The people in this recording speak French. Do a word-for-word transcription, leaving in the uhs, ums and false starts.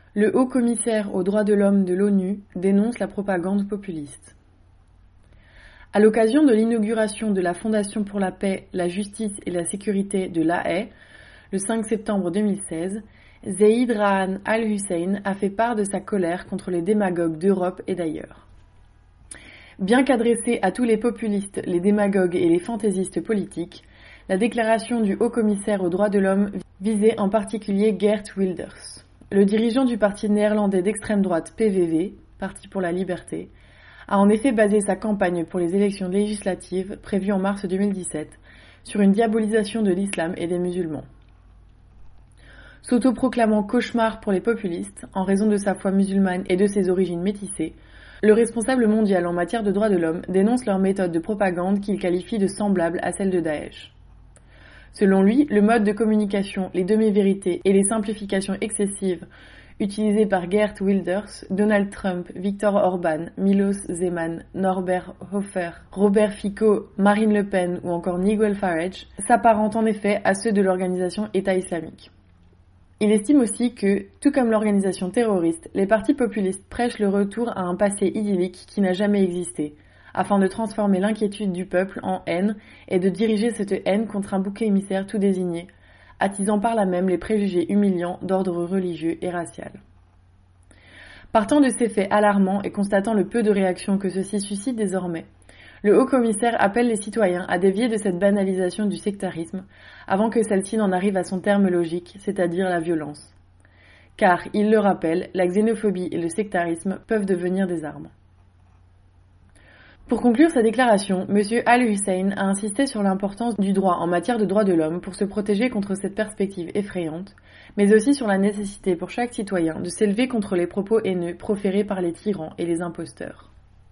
Le haut-commissaire aux droits de l'homme de l'ONU dénonce la propagande populiste. À l'occasion de l'inauguration de la Fondation pour la paix, la justice et la sécurité de La Haye, le cinq septembre deux mille seize, Zeid Ra'ad Al-Hussein a fait part de sa colère contre les démagogues d'Europe et d'ailleurs. Bien qu'adressée à tous les populistes, les démagogues et les fantaisistes politiques, la déclaration du haut-commissaire aux droits de l'homme visait en particulier Geert Wilders. Le dirigeant du parti néerlandais d'extrême droite P V V, Parti pour la liberté, a en effet basé sa campagne pour les élections législatives prévues en mars deux mille dix-sept sur une diabolisation de l'islam et des musulmans. S'autoproclamant cauchemar pour les populistes, en raison de sa foi musulmane et de ses origines métissées, le responsable mondial en matière de droits de l'homme dénonce leur méthode de propagande qu'il qualifie de semblable à celle de Daesh. Selon lui, le mode de communication, les demi-vérités et les simplifications excessives utilisés par Geert Wilders, Donald Trump, Viktor Orban, Miloš Zeman, Norbert Hofer, Robert Fico, Marine Le Pen ou encore Nigel Farage s'apparentent en effet à ceux de l'organisation État islamique. Il estime aussi que, tout comme l'organisation terroriste, les partis populistes prêchent le retour à un passé idyllique qui n'a jamais existé, afin de transformer l'inquiétude du peuple en haine et de diriger cette haine contre un bouc émissaire tout désigné, attisant par là même les préjugés humiliants d'ordre religieux et racial. Partant de ces faits alarmants et constatant le peu de réactions que ceux-ci suscitent désormais, le haut-commissaire appelle les citoyens à dévier de cette banalisation du sectarisme avant que celle-ci n'en arrive à son terme logique, c'est-à-dire la violence. Car, il le rappelle, la xénophobie et le sectarisme peuvent devenir des armes. Pour conclure sa déclaration, M. Al-Hussein a insisté sur l'importance du droit en matière de droits de l'homme pour se protéger contre cette perspective effrayante, mais aussi sur la nécessité pour chaque citoyen de s'élever contre les propos haineux proférés par les tyrans et les imposteurs.